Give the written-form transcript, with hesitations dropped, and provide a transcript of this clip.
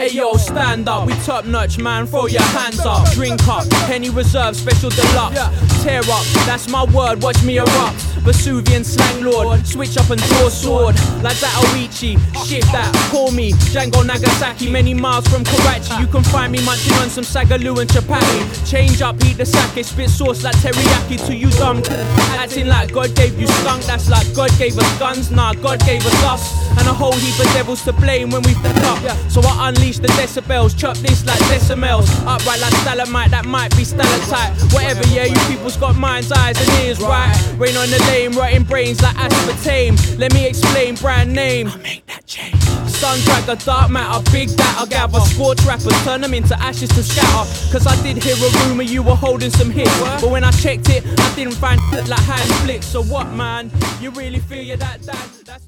Ayo, stand up, we top notch, man, throw your hands up. Drink up, Penny Reserve, special deluxe. Tear up, that's my word, watch me erupt. Vesuvian slang lord, switch up and draw sword. Like that Oichi, shift that, call me Django Nagasaki, many miles from Karachi. You can find me munching on some sagaloo and chapati. Change up, heat the sake, spit sauce like teriyaki. To you dumb, acting like God gave you skunk. That's like God gave us guns, nah, God gave us us. And a whole heap of devils to blame when we fuck up. So I unleash the decibels, chop this like decimals. Upright like stalagmite, that might be stalactite. Whatever, yeah, you people's got minds, eyes and ears, right? Rain on the lame, rotting brains like aspartame. Let me explain, brand name, I make that change. Sun dragger, dark matter, big that I gather. Scorch rappers, turn them into ashes to scatter. Cause I did hear a rumour you were holding some hits, but when I checked it, I didn't find like hand flicks. So what, man? You really feel you're that? That's